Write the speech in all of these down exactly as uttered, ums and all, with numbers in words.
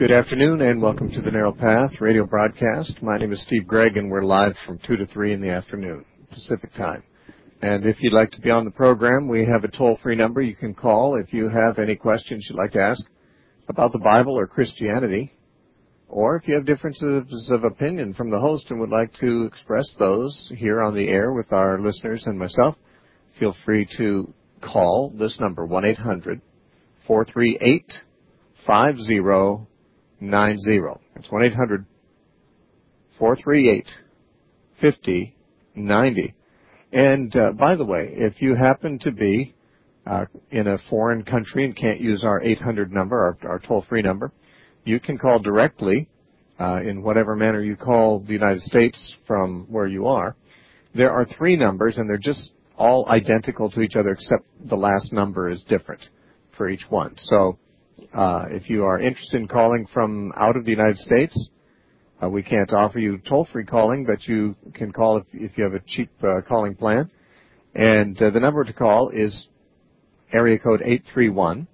Good afternoon and welcome to the Narrow Path radio broadcast. My name is Steve Gregg and we're live from two to three in the afternoon, Pacific time. And if you'd like to be on the program, we have a toll-free number you can call if you have any questions you'd like to ask about the Bible or Christianity, or if you have differences of opinion from the host and would like to express those here on the air with our listeners and myself, feel free to call this number, one eight hundred four three eight five zero nine zero. It's one eight hundred four three eight five zero nine zero. And uh, by the way, if you happen to be uh, in a foreign country and can't use our eight hundred number, our, our toll-free number, you can call directly uh, in whatever manner you call the United States from where you are. There are three numbers, and they're just all identical to each other, except the last number is different for each one. So uh, if you are interested in calling from out of the United States, uh, we can't offer you toll-free calling, but you can call if, if you have a cheap uh, calling plan. And uh, the number to call is area code eight three one,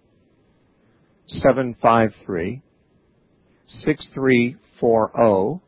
seven five three, six three four zero,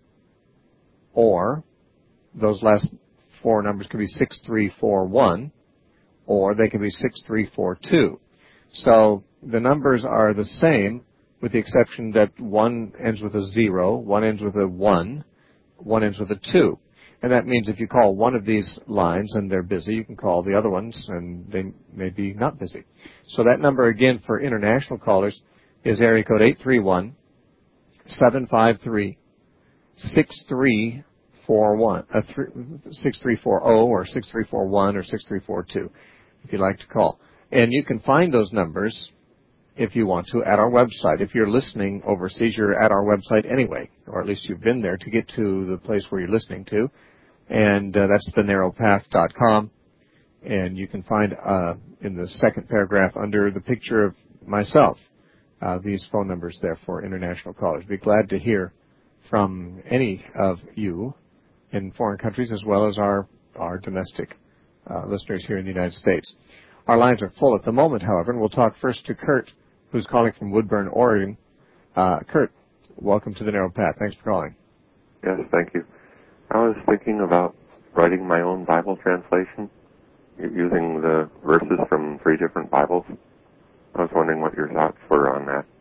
or those last four numbers can be six three four one, or they can be six three four two. So the numbers are the same, with the exception that one ends with a zero, one ends with a one, one ends with a two. And that means if you call one of these lines and they're busy, you can call the other ones and they may be not busy. So that number again for international callers is area code eight three one, seven five three, six three four one, uh, six three four zero or six three four one or six three four two if you'd like to call. And you can find those numbers, if you want to, at our website. If you're listening overseas, you're at our website anyway, or at least you've been there to get to the place where you're listening to. And uh, that's the narrow path dot com. And you can find uh, in the second paragraph under the picture of myself uh, these phone numbers there for international callers. Be glad to hear from any of you in foreign countries as well as our, our domestic uh, listeners here in the United States. Our lines are full at the moment, however, and we'll talk first to Kurt, who's calling from Woodburn, Oregon. Uh, Kurt, welcome to the Narrow Path. Thanks for calling. Yes, thank you. I was thinking about writing my own Bible translation using the verses from three different Bibles. I was wondering what your thoughts were on that.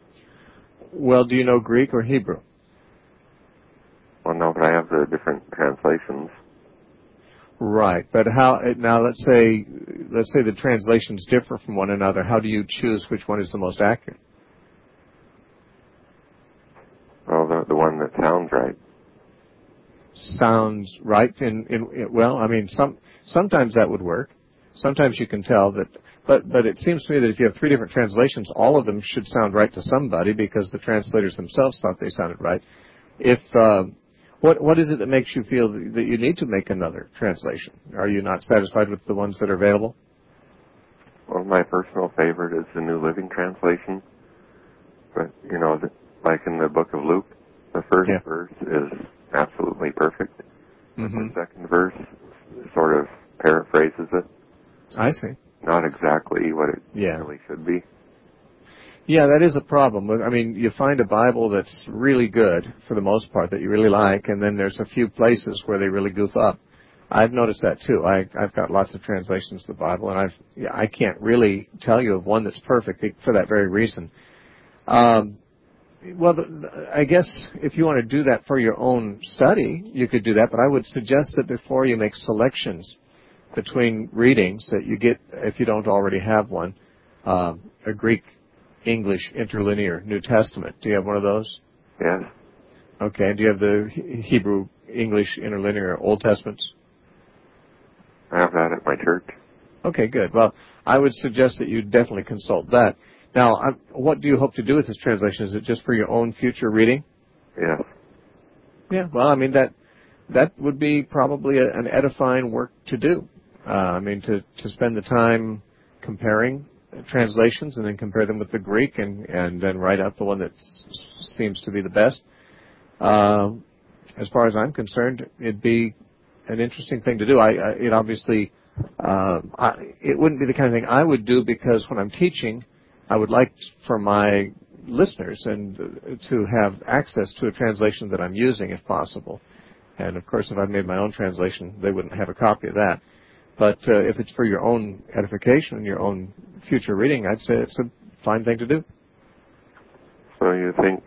Well, do you know Greek or Hebrew? Well, no, but I have the different translations. Right, but how now? Let's say, let's say the translations differ from one another. How do you choose which one is the most accurate? Well, the the one that sounds right. Sounds right. In, in, in well, I mean, some sometimes that would work. Sometimes you can tell that, but but it seems to me that if you have three different translations, all of them should sound right to somebody because the translators themselves thought they sounded right. If uh, What what is it that makes you feel that you need to make another translation? Are you not satisfied with the ones that are available? Well, my personal favorite is the New Living Translation. But, you know, the, like in the book of Luke, the first yeah. verse is absolutely perfect. Mm-hmm. The second verse sort of paraphrases it. I see. Not exactly what it yeah. really should be. Yeah, that is a problem. I mean, you find a Bible that's really good, for the most part, that you really like, and then there's a few places where they really goof up. I've noticed that, too. I, I've got lots of translations of the Bible, and I've, yeah, I can't really tell you of one that's perfect for that very reason. Um, well, the, the, I guess if you want to do that for your own study, you could do that, but I would suggest that before you make selections between readings that you get, if you don't already have one, uh, a Greek English Interlinear New Testament. Do you have one of those? Yes. Okay. Do you have the Hebrew English Interlinear Old Testaments? I have that at my church. Okay, good. Well, I would suggest that you definitely consult that. Now, I'm, what do you hope to do with this translation? Is it just for your own future reading? Yes. Yeah. Well, I mean, that that would be probably a, an edifying work to do. Uh, I mean, to, to spend the time comparing translations and then compare them with the Greek and, and then write out the one that s- seems to be the best. Uh, as far as I'm concerned, it'd be an interesting thing to do. I, I it obviously uh, I, it wouldn't be the kind of thing I would do because when I'm teaching, I would like for my listeners and uh, to have access to a translation that I'm using if possible. And of course, if I made my own translation, they wouldn't have a copy of that. But uh, if it's for your own edification and your own future reading, I'd say it's a fine thing to do. So you think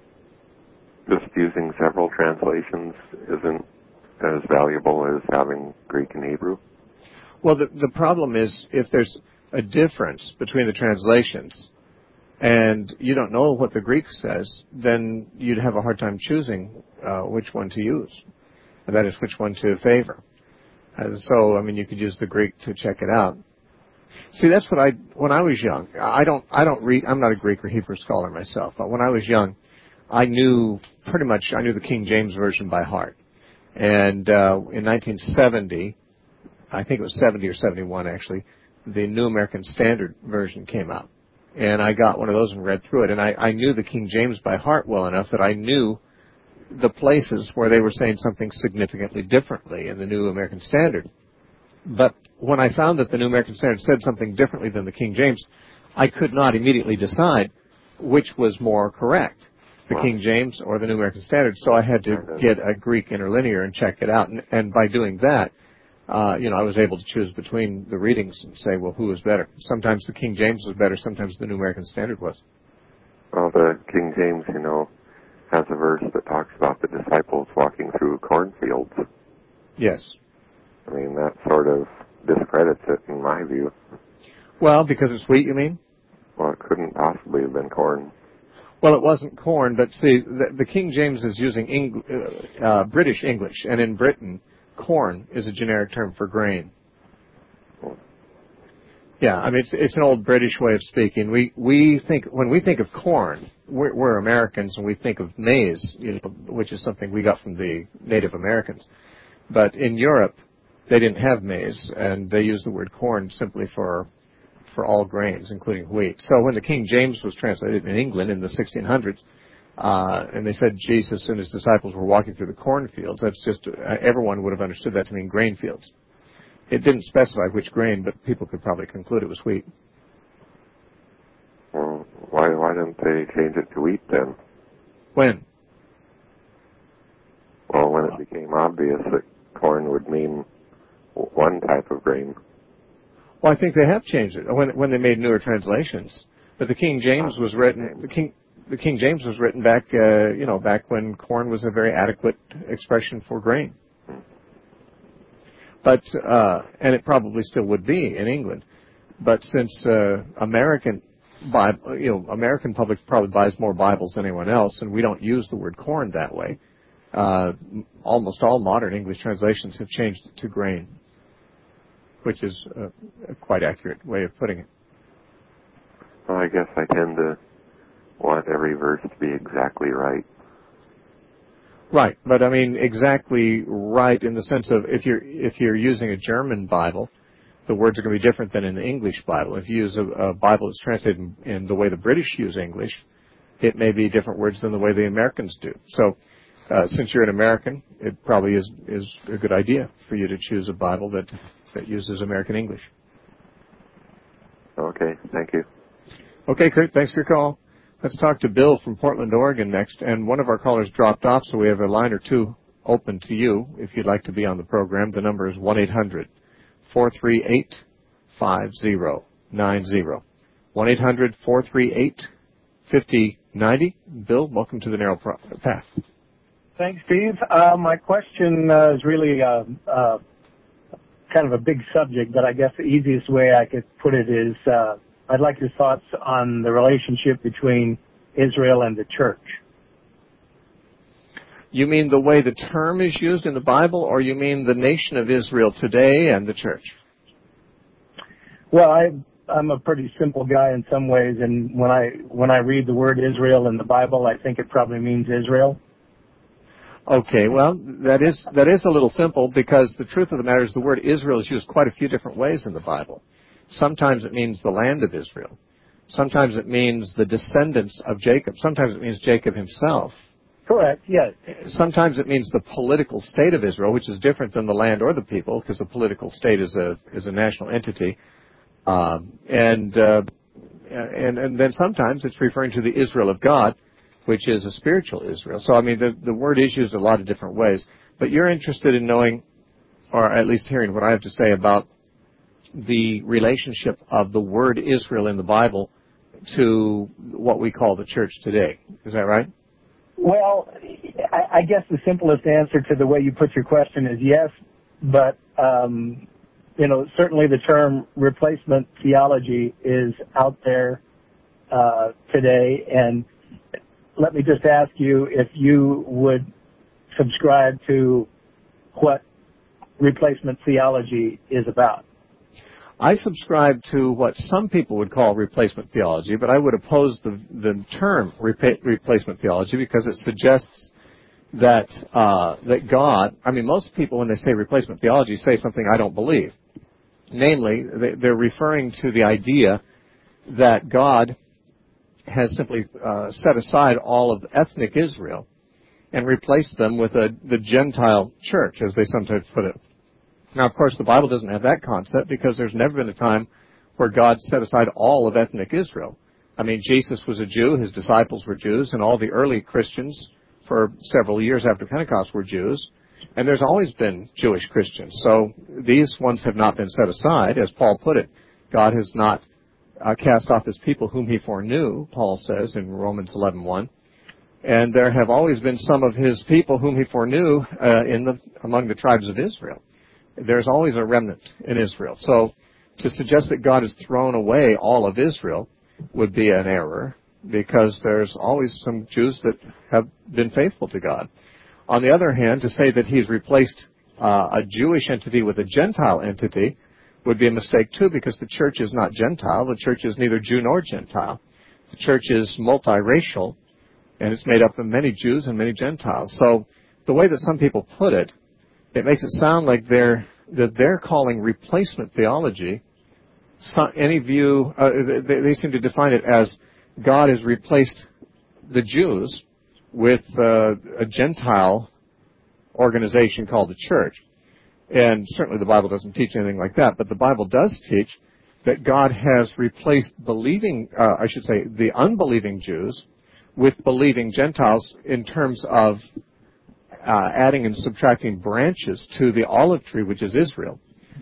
just using several translations isn't as valuable as having Greek and Hebrew? Well, the, the problem is if there's a difference between the translations and you don't know what the Greek says, then you'd have a hard time choosing uh, which one to use. And that is which one to favor. And so, I mean, you could use the Greek to check it out. See, that's what I, when I was young, I don't, I don't read, I'm not a Greek or Hebrew scholar myself, but when I was young, I knew pretty much, I knew the King James Version by heart. And uh, in nineteen seventy, I think it was seventy or seventy-one actually, the New American Standard Version came out. And I got one of those and read through it. And I, I knew the King James by heart well enough that I knew the places where they were saying something significantly differently in the New American Standard. But when I found that the New American Standard said something differently than the King James, I could not immediately decide which was more correct, the wow. King James or the New American Standard. So I had to get a Greek interlinear and check it out. And, and by doing that, uh, you know, I was able to choose between the readings and say, well, who was better? Sometimes the King James was better. Sometimes the New American Standard was. Well, the King James, you know, has a verse that talks about the disciples walking through cornfields. Yes. I mean, that sort of discredits it in my view. Well, because it's wheat, you mean? Well, it couldn't possibly have been corn. Well, it wasn't corn, but see, the, the King James is using Eng- uh, uh, British English, and in Britain, corn is a generic term for grain. Oh. Yeah, I mean, it's, it's an old British way of speaking. We we think, when we think of corn, we're, we're Americans, and we think of maize, you know, which is something we got from the Native Americans. But in Europe, they didn't have maize, and they used the word corn simply for for all grains, including wheat. So when the King James was translated in England in the sixteen hundreds, uh, and they said Jesus and his disciples were walking through the cornfields, that's just, uh, everyone would have understood that to mean grain fields. It didn't specify which grain, but people could probably conclude it was wheat. Well, why, why didn't they change it to wheat then? When? Well, when it became obvious that corn would mean one type of grain. Well, I think they have changed it when when they made newer translations. But the King James was written. The King the King James was written back, uh, you know, back when corn was a very adequate expression for grain. But uh, and it probably still would be in England. But since uh, American Bible, you know, American public probably buys more Bibles than anyone else, and we don't use the word corn that way. Uh, almost all modern English translations have changed it to grain, which is a, a quite accurate way of putting it. Well, I guess I tend to want every verse to be exactly right. Right, but I mean exactly right in the sense of if you're if you're using a German Bible, the words are going to be different than in the English Bible. If you use a, a Bible that's translated in, in the way the British use English, it may be different words than the way the Americans do. So, uh, since you're an American, it probably is is a good idea for you to choose a Bible that that uses American English. Okay, thank you. Okay, Kurt, thanks for your call. Let's talk to Bill from Portland, Oregon next. And one of our callers dropped off, so we have a line or two open to you if you'd like to be on the program. The number is one eight hundred four three eight five zero nine zero. one eight hundred four three eight five zero nine zero. Bill, welcome to the Narrow Path. Thanks, Steve. Uh, my question uh, is really uh, uh, kind of a big subject, but I guess the easiest way I could put it is uh, I'd like your thoughts on the relationship between Israel and the church. You mean the way the term is used in the Bible, or you mean the nation of Israel today and the church? Well, I, I'm a pretty simple guy in some ways, and when I when I read the word Israel in the Bible, I think it probably means Israel. Okay, well, that is that is a little simple because the truth of the matter is the word Israel is used quite a few different ways in the Bible. Sometimes it means the land of Israel. Sometimes it means the descendants of Jacob. Sometimes it means Jacob himself. Correct, yes. Sometimes it means the political state of Israel, which is different than the land or the people, because the political state is a is a national entity. Um, and uh, and, and then sometimes it's referring to the Israel of God, which is a spiritual Israel. So, I mean, the, the word is used a lot of different ways. But you're interested in knowing, or at least hearing what I have to say about the relationship of the word Israel in the Bible to what we call the church today. Is that right? Well, I, I guess the simplest answer to the way you put your question is yes, but, um, you know, certainly the term replacement theology is out there uh, today, and let me just ask you if you would subscribe to what replacement theology is about. I subscribe to what some people would call replacement theology, but I would oppose the, the term repa- replacement theology because it suggests that uh, that God, I mean, most people when they say replacement theology say something I don't believe. Namely, they, they're referring to the idea that God has simply uh, set aside all of ethnic Israel and replaced them with a, the Gentile church, as they sometimes put it. Now, of course, the Bible doesn't have that concept because there's never been a time where God set aside all of ethnic Israel. I mean, Jesus was a Jew, his disciples were Jews, and all the early Christians for several years after Pentecost were Jews, and there's always been Jewish Christians. So these ones have not been set aside, as Paul put it. God has not uh, cast off his people whom he foreknew, Paul says in Romans eleven one. And there have always been some of his people whom he foreknew uh, in the among the tribes of Israel. There's always a remnant in Israel. So to suggest that God has thrown away all of Israel would be an error because there's always some Jews that have been faithful to God. On the other hand, to say that he's replaced uh, a Jewish entity with a Gentile entity would be a mistake too because the church is not Gentile. The church is neither Jew nor Gentile. The church is multiracial, and it's made up of many Jews and many Gentiles. So the way that some people put it, it makes it sound like they're that they're calling replacement theology some, any view. Uh, they, they seem to define it as God has replaced the Jews with uh, a Gentile organization called the church. And certainly the Bible doesn't teach anything like that, but the Bible does teach that God has replaced believing, uh, I should say, the unbelieving Jews with believing Gentiles in terms of Uh, adding and subtracting branches to the olive tree, which is Israel,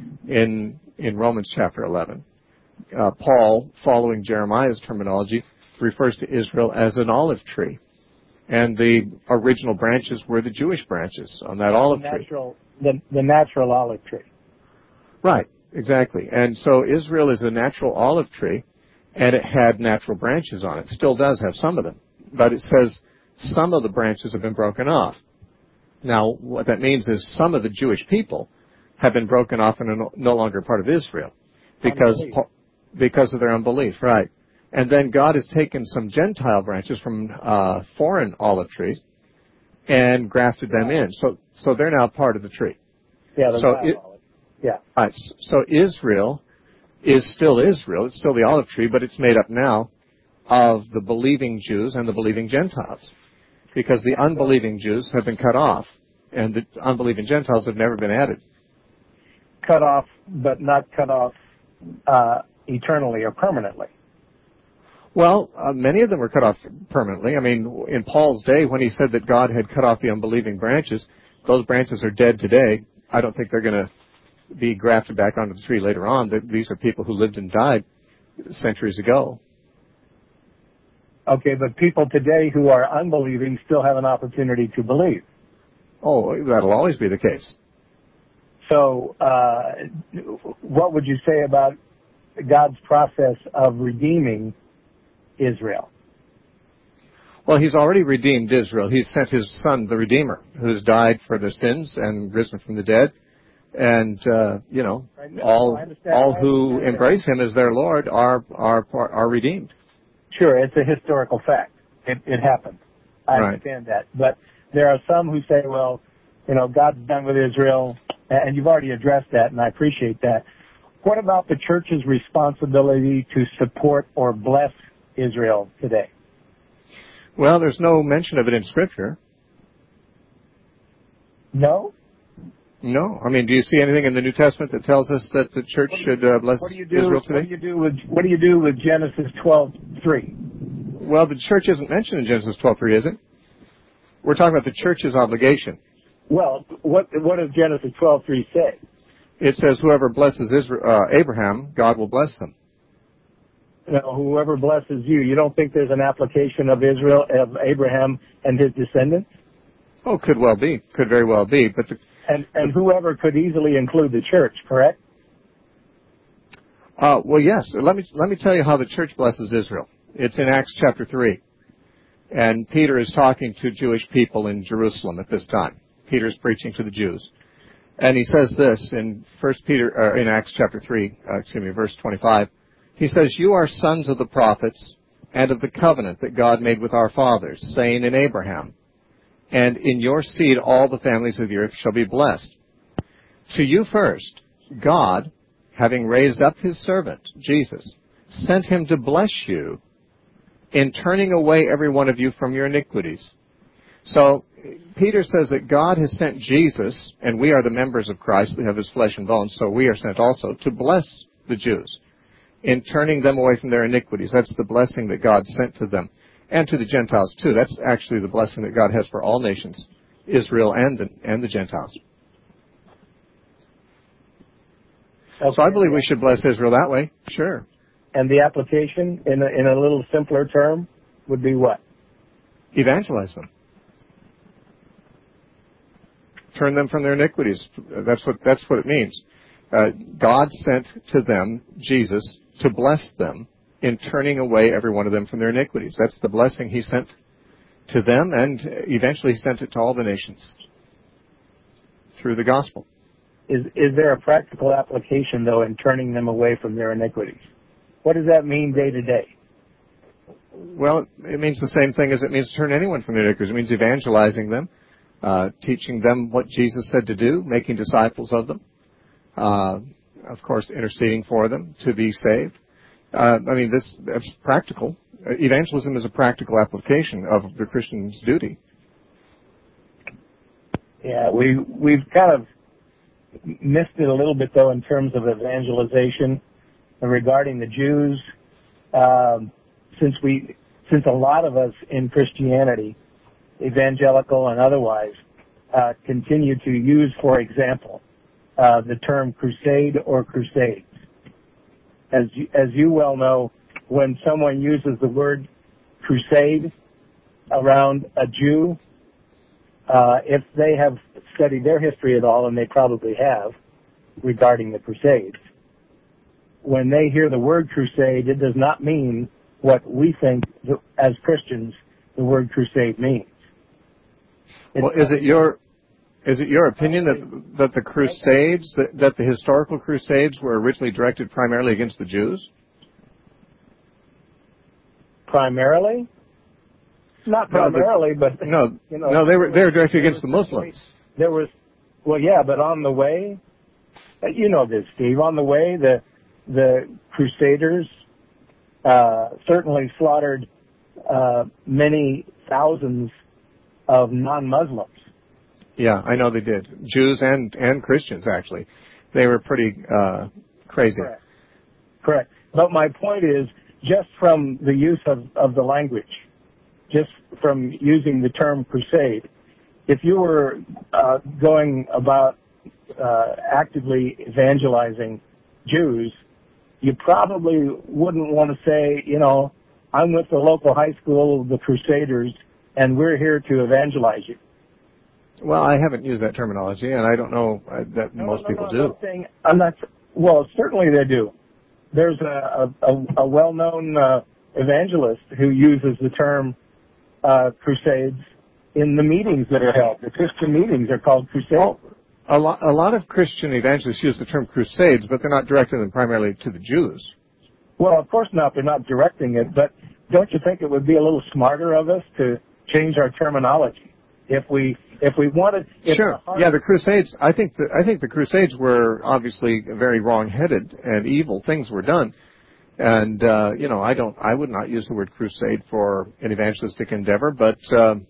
in in Romans chapter eleven. Uh, Paul, following Jeremiah's terminology, refers to Israel as an olive tree. And the original branches were the Jewish branches on that olive the natural, tree. The, the natural olive tree. Right, exactly. And so Israel is a natural olive tree, and it had natural branches on it. Still does have some of them. But it says some of the branches have been broken off. Now, what that means is some of the Jewish people have been broken off and are no longer part of Israel because because of their unbelief, right? And then God has taken some Gentile branches from uh, foreign olive trees and grafted them in. So so they're now part of the tree. Yeah, the so it, olive. Yeah. Right. So Israel is still Israel. It's still the olive tree, but it's made up now of the believing Jews and the believing Gentiles, because the unbelieving Jews have been cut off, and the unbelieving Gentiles have never been added. Cut off, but not cut off uh, eternally or permanently. Well, uh, many of them were cut off permanently. I mean, in Paul's day, when he said that God had cut off the unbelieving branches, those branches are dead today. I don't think they're going to be grafted back onto the tree later on. These are people who lived and died centuries ago. Okay, but people today who are unbelieving still have an opportunity to believe. Oh, that'll always be the case. So, uh, what would you say about God's process of redeeming Israel? Well, he's already redeemed Israel. He's sent his son, the Redeemer, who's died for their sins and risen from the dead. And, uh, you know, all all who embrace him as their Lord are are are redeemed. Sure, it's a historical fact. It, it happened. I right. understand that. But there are some who say, well, you know, God's done with Israel, and you've already addressed that, and I appreciate that. What about the church's responsibility to support or bless Israel today? Well, there's no mention of it in Scripture. No? No. I mean, do you see anything in the New Testament that tells us that the church should uh, bless what do you do, Israel today? What do you do with What do you do with Genesis twelve three? Well, the church isn't mentioned in Genesis twelve three, is it? We're talking about the church's obligation. Well, what what does Genesis twelve three say? It says, "Whoever blesses Israel, uh, Abraham, God will bless them." You know, whoever blesses you. You don't think there's an application of Israel, of Abraham and his descendants? Oh, could well be. Could very well be. But the, and and whoever could easily include the church, correct? Uh, well, yes. Let me let me tell you how the church blesses Israel. It's in Acts chapter three, and Peter is talking to Jewish people in Jerusalem at this time. Peter's preaching to the Jews, and he says this in First Peter uh, in Acts chapter three, uh, excuse me, verse twenty-five. He says, "You are sons of the prophets and of the covenant that God made with our fathers, saying in Abraham, and in your seed all the families of the earth shall be blessed. To you first, God, having raised up his servant, Jesus, sent him to bless you in turning away every one of you from your iniquities." So Peter says that God has sent Jesus, and we are the members of Christ, we have his flesh and bones, so we are sent also to bless the Jews in turning them away from their iniquities. That's the blessing that God sent to them, and to the Gentiles too. That's actually the blessing that God has for all nations, Israel and the, and the Gentiles. Okay. So I believe we should bless Israel that way, sure. And the application, in a, in a little simpler term, would be what? Evangelize them. Turn them from their iniquities. That's what that's what it means. Uh, God sent to them Jesus to bless them in turning away every one of them from their iniquities. That's the blessing he sent to them, and eventually he sent it to all the nations through the gospel. Is is there a practical application, though, in turning them away from their iniquities? What does that mean day to day? Well, it means the same thing as it means to turn anyone from their iniquities. It means evangelizing them, uh, teaching them what Jesus said to do, making disciples of them, uh, of course, interceding for them to be saved. Uh, I mean, this that's practical. Uh, evangelism is a practical application of the Christian's duty. Yeah, we we've kind of missed it a little bit, though, in terms of evangelization regarding the Jews. Um, since we, since a lot of us in Christianity, evangelical and otherwise, uh, continue to use, for example, uh, the term crusade or crusades. As you, as you well know, when someone uses the word crusade around a Jew, uh, if they have studied their history at all, and they probably have, regarding the Crusades, when they hear the word crusade, it does not mean what we think, as Christians, the word crusade means. It's well, is it your is it your opinion that that the Crusades, that, that the historical Crusades were originally directed primarily against the Jews? Primarily? Not primarily, no, the, but no, you know, no, they were they were directed against the Muslims. There was, well, yeah, but on the way, you know this, Steve. On the way, the the Crusaders uh, certainly slaughtered uh, many thousands of non-Muslims. Yeah, I know they did. Jews and and Christians, actually, they were pretty uh, crazy. Correct. Correct. But my point is, just from the use of, of the language, just from using the term crusade, if you were uh, going about uh, actively evangelizing Jews, you probably wouldn't want to say, you know, I'm with the local high school, the Crusaders, and we're here to evangelize you. Well, I haven't used that terminology, and I don't know uh, that no, most no, people no, do. I'm not saying, I'm not, well, certainly they do. There's a, a, a well-known uh, evangelist who uses the term uh, crusades in the meetings that are held. The Christian meetings are called crusades. Well, a lot, a lot of Christian evangelists use the term crusades, but they're not directing them primarily to the Jews. Well, of course not. They're not directing it, but don't you think it would be a little smarter of us to change our terminology if we if we wanted? If Sure. the Yeah, the Crusades. I think the, I think the Crusades were obviously very wrong-headed and evil things were done, and uh, you know I don't I would not use the word crusade for an evangelistic endeavor, but uh,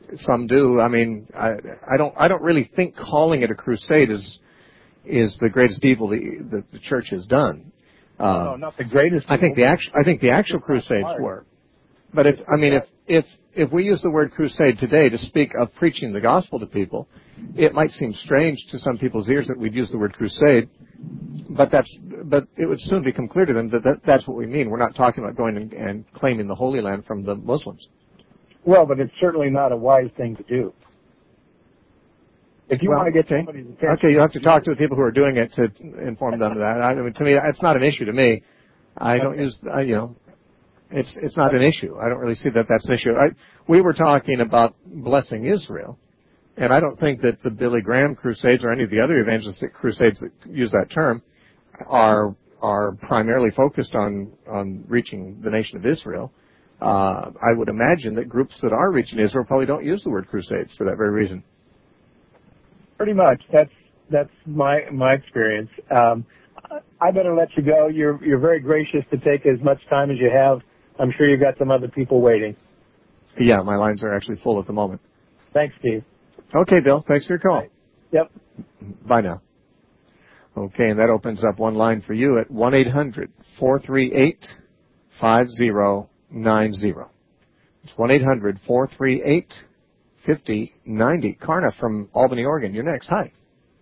some do. I mean, I, I don't I don't really think calling it a crusade is is the greatest evil the, the, the church has done. Uh, no, not the greatest. I think the actual I think the actual crusades were. But if I mean if if if we use the word crusade today to speak of preaching the gospel to people, it might seem strange to some people's ears that we'd use the word crusade. But that's but it would soon become clear to them that, that that's what we mean. We're not talking about going and, and claiming the Holy Land from the Muslims. Well, but it's certainly not a wise thing to do. If you well, want to get okay. somebody's attention, okay, you have to talk to the people who are doing it to inform them of that. I mean, to me, it's not an issue to me. I don't okay. use, I, you know, it's it's not an issue. I don't really see that that's an issue. I, we were talking about blessing Israel, and I don't think that the Billy Graham crusades or any of the other evangelistic crusades that use that term are are primarily focused on on reaching the nation of Israel. Uh, I would imagine that groups that are reaching Israel probably don't use the word crusades for that very reason. Pretty much. That's that's my my experience. Um, I better let you go. You're you're very gracious to take as much time as you have. I'm sure you've got some other people waiting. Yeah, my lines are actually full at the moment. Thanks, Steve. Okay, Bill. Thanks for your call. Bye. Yep. Bye now. Okay, and that opens up one line for you at one eight hundred four three eight five zero nine zero. It's one eight hundred four three eight five zero nine zero. Karna from Albany, Oregon. You're next. Hi.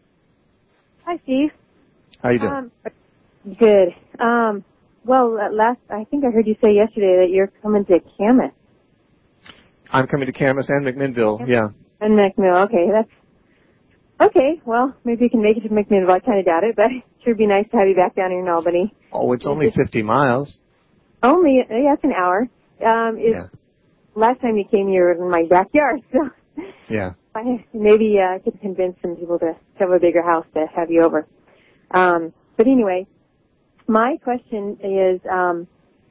Hi, Steve. How you doing? Um, good. Um, well, at last, I think I heard you say yesterday that you're coming to Camas. I'm coming to Camas and McMinnville, yeah. And McMinnville, okay. That's okay. Well, maybe you can make it to McMinnville. I kind of doubt it, but it sure be nice to have you back down here in Albany. Oh, it's only fifty miles. Only, yeah, it's an hour. Um, it's, yeah. Last time you came, you were in my backyard, so yeah. I, maybe uh, I could convince some people to have a bigger house to have you over. Um, but anyway, my question is, um,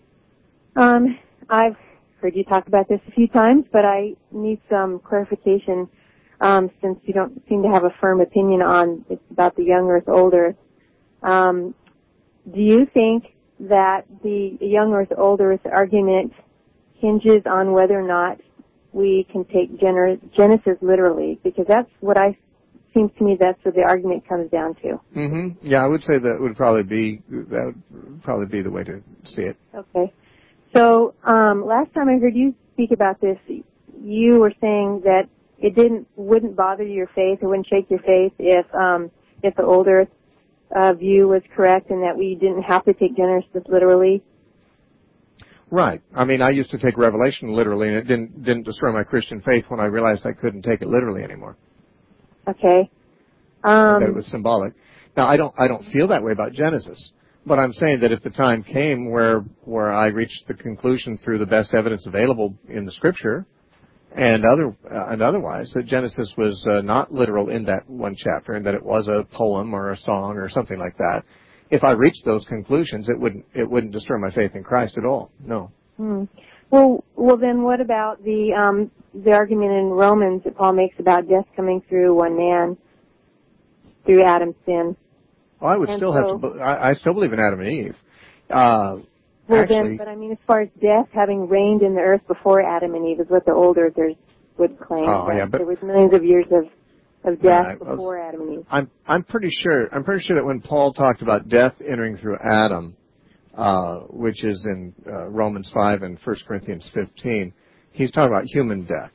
um, I've heard you talk about this a few times, but I need some clarification um, since you don't seem to have a firm opinion on it's about the young earth, old earth. Um, do you think that the young earth, old earth argument hinges on whether or not we can take Genesis literally? Because that's what I seems to me that's what the argument comes down to. Mm-hmm. Yeah, I would say that would probably be that would probably be the way to see it. Okay. So um, last time I heard you speak about this, you were saying that it didn't wouldn't bother your faith, it wouldn't shake your faith if um, if the old earth uh, view was correct, and that we didn't have to take Genesis literally. Right. I mean, I used to take Revelation literally, and it didn't didn't destroy my Christian faith when I realized I couldn't take it literally anymore. Okay. Um, that it was symbolic. Now, I don't I don't feel that way about Genesis, but I'm saying that if the time came where where I reached the conclusion through the best evidence available in the Scripture, and other uh, and otherwise, that Genesis was uh, not literal in that one chapter, and that it was a poem or a song or something like that, if I reached those conclusions, it wouldn't it wouldn't destroy my faith in Christ at all. No. Hmm. Well, well, then what about the um, the argument in Romans that Paul makes about death coming through one man through Adam's sin? Well, I would and still so, have to. I, I still believe in Adam and Eve. Uh, well, actually, then, but I mean, as far as death having reigned in the earth before Adam and Eve is what the old earthers would claim. Oh, yeah, but there was millions of years of of death right, before Adam and Eve. I'm I'm pretty sure I'm pretty sure that when Paul talked about death entering through Adam, uh, which is in uh, Romans five and First Corinthians fifteen, he's talking about human death.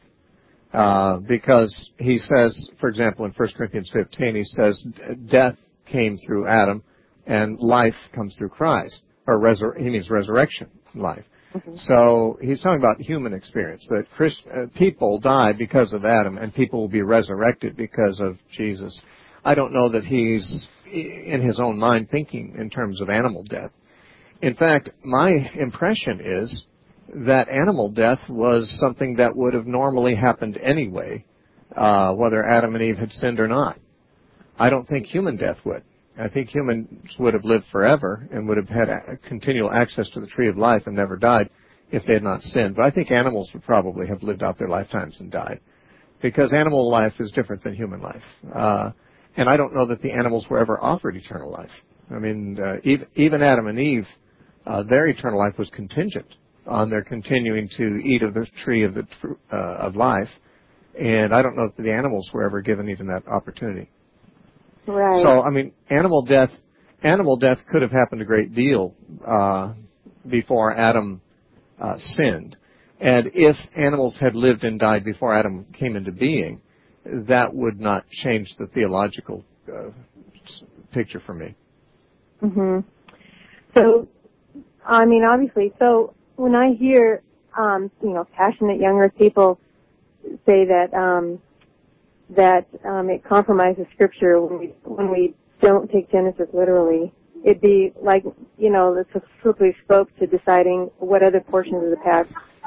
Uh, because he says, for example, in First Corinthians fifteen, he says death came through Adam and life comes through Christ. Or resur- he means resurrection life. Mm-hmm. So he's talking about human experience, that Christ, uh, people die because of Adam and people will be resurrected because of Jesus. I don't know that he's in his own mind thinking in terms of animal death. In fact, my impression is that animal death was something that would have normally happened anyway, uh, whether Adam and Eve had sinned or not. I don't think human death would. I think humans would have lived forever and would have had a continual access to the tree of life and never died if they had not sinned. But I think animals would probably have lived out their lifetimes and died, because animal life is different than human life. Uh, and I don't know that the animals were ever offered eternal life. I mean, uh, even, even Adam and Eve, uh, their eternal life was contingent on their continuing to eat of the tree of the uh, of life And I don't know if the animals were ever given even that opportunity. Right. So, I mean, animal death, animal death could have happened a great deal uh, before Adam uh, sinned. And if animals had lived and died before Adam came into being, that would not change the theological uh, picture for me. hmm So, I mean, obviously, so when I hear, um, you know, passionate younger people say that um, that um, it compromises Scripture when we when we don't take Genesis literally, it'd be like, you know, it's a slippery slope to deciding what other portions of the past,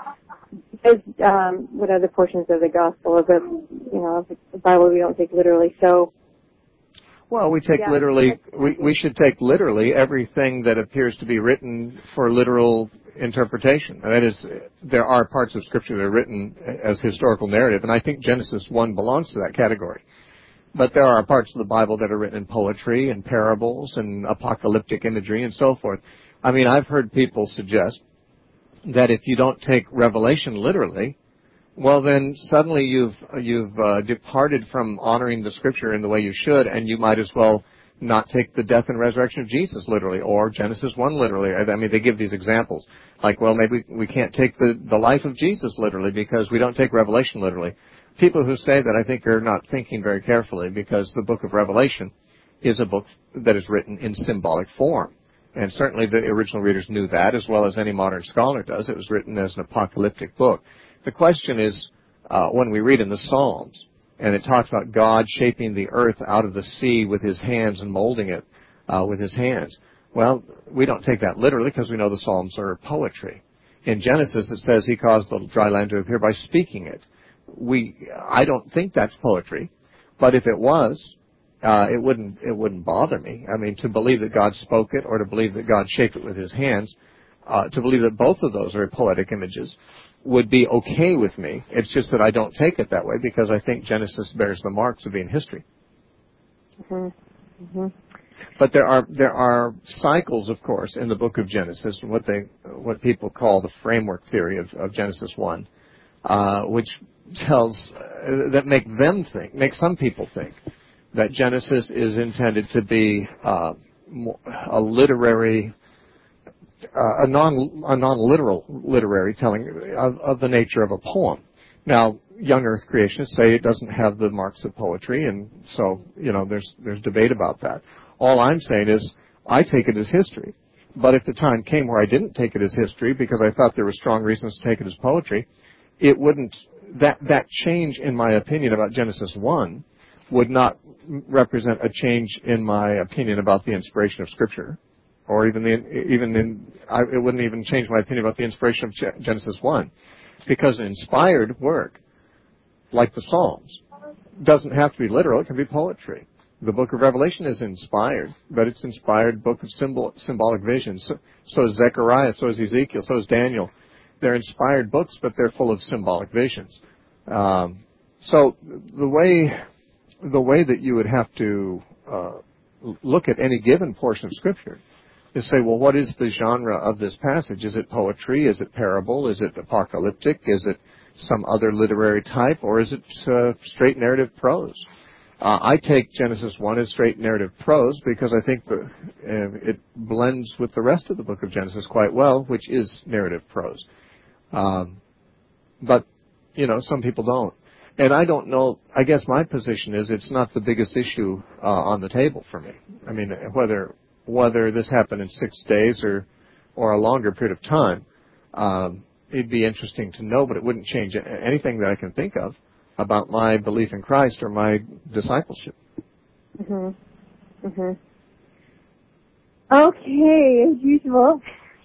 um, what other portions of the Gospel, of the, you know, of the Bible we don't take literally. So. Well, we take yeah, literally, we, we should take literally everything that appears to be written for literal interpretation. That is, there are parts of Scripture that are written as historical narrative, and I think Genesis one belongs to that category. But there are parts of the Bible that are written in poetry and parables and apocalyptic imagery and so forth. I mean, I've heard people suggest that if you don't take Revelation literally, well, then suddenly you've you've uh, departed from honoring the Scripture in the way you should, and you might as well not take the death and resurrection of Jesus literally, or Genesis one literally. I mean, they give these examples, like, well, maybe we can't take the, the life of Jesus literally because we don't take Revelation literally. People who say that, I think, are not thinking very carefully, because the book of Revelation is a book that is written in symbolic form. And certainly the original readers knew that, as well as any modern scholar does. It was written as an apocalyptic book. The question is, uh, when we read in the Psalms, and it talks about God shaping the earth out of the sea with his hands and molding it uh, with his hands. Well, we don't take that literally because we know the Psalms are poetry. In Genesis, it says he caused the dry land to appear by speaking it. We, I don't think that's poetry, but if it was, uh, it wouldn't, it wouldn't bother me. I mean, to believe that God spoke it, or to believe that God shaped it with his hands, uh, to believe that both of those are poetic images, would be okay with me. It's just that I don't take it that way because I think Genesis bears the marks of being history. Mm-hmm. Mm-hmm. But there are there are cycles, of course, in the book of Genesis, what they what people call the framework theory of, of Genesis one, uh, which tells uh, that make them think, make some people think that Genesis is intended to be uh, a literary. Uh, a non a non-literal literary telling of, of the nature of a poem. Now, young Earth creationists say it doesn't have the marks of poetry, and so, you know, there's there's debate about that. All I'm saying is I take it as history. But if the time came where I didn't take it as history because I thought there were strong reasons to take it as poetry, it wouldn't, that that change in my opinion about Genesis one would not represent a change in my opinion about the inspiration of Scripture. Or even the, even in, I, it wouldn't even change my opinion about the inspiration of Genesis one. Because an inspired work, like the Psalms, doesn't have to be literal, it can be poetry. The book of Revelation is inspired, but it's inspired book of symbol, symbolic visions. So, so is Zechariah, so is Ezekiel, so is Daniel. They're inspired books, but they're full of symbolic visions. Um, so the way, the way that you would have to uh, look at any given portion of Scripture to say, well, what is the genre of this passage? Is it poetry? Is it parable? Is it apocalyptic? Is it some other literary type? Or is it uh, straight narrative prose? Uh, I take Genesis one as straight narrative prose because I think the, uh, it blends with the rest of the book of Genesis quite well, which is narrative prose. Um, but, you know, some people don't. And I don't know, I guess my position is it's not the biggest issue uh, on the table for me. I mean, whether... whether this happened in six days or, or a longer period of time, um, it'd be interesting to know, but it wouldn't change anything that I can think of about my belief in Christ or my discipleship. Mm-hmm. Mm-hmm. Okay, as usual.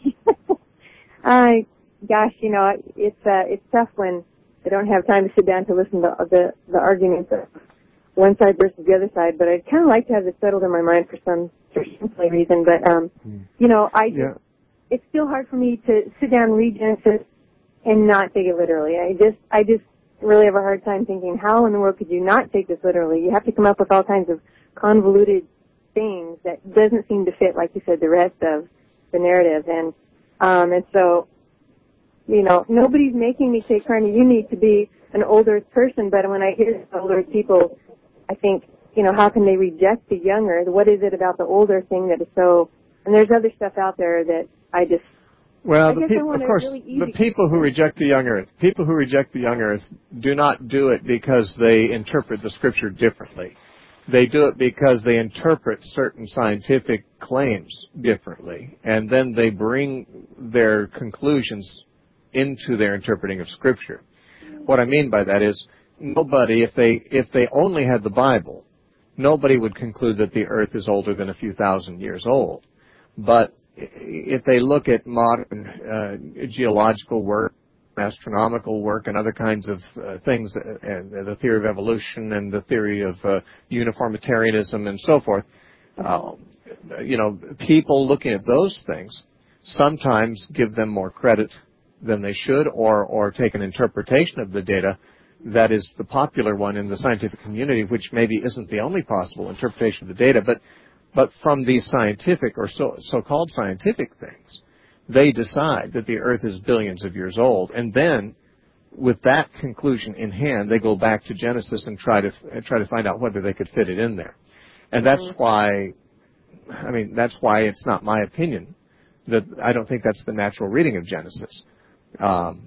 I, gosh, you know, it's uh, it's tough when I don't have time to sit down to listen to the the arguments of one side versus the other side, but I'd kind of like to have this settled in my mind for some silly reason. But, um, mm. you know, I just, yeah. it's still hard for me to sit down and read Genesis and not take it literally. I just, I just really have a hard time thinking, how in the world could you not take this literally? You have to come up with all kinds of convoluted things that doesn't seem to fit, like you said, the rest of the narrative. And, um, and so, you know, nobody's making me say, Carney, you need to be an older person. But when I hear older people, I think, you know, how can they reject the younger? What is it about the older thing that is so? And there's other stuff out there that I just. Well, I the guess peop- I want of a course, really the easy people who reject the young earth, people who reject the young earth do not do it because they interpret the Scripture differently. They do it because they interpret certain scientific claims differently, and then they bring their conclusions into their interpreting of Scripture. What I mean by that is, nobody, if they if they only had the Bible, nobody would conclude that the earth is older than a few thousand years old. But if they look at modern uh, geological work, astronomical work, and other kinds of uh, things, uh, and the theory of evolution and the theory of uh, uniformitarianism and so forth, uh, you know, people looking at those things sometimes give them more credit than they should, or, or take an interpretation of the data that is the popular one in the scientific community, which maybe isn't the only possible interpretation of the data, but But from these scientific or so, so-called scientific things, they decide that the Earth is billions of years old. And then, with that conclusion in hand, they go back to Genesis and try to try to find out whether they could fit it in there. And that's mm-hmm. why, I mean, that's why it's not my opinion that I don't think that's the natural reading of Genesis. Um,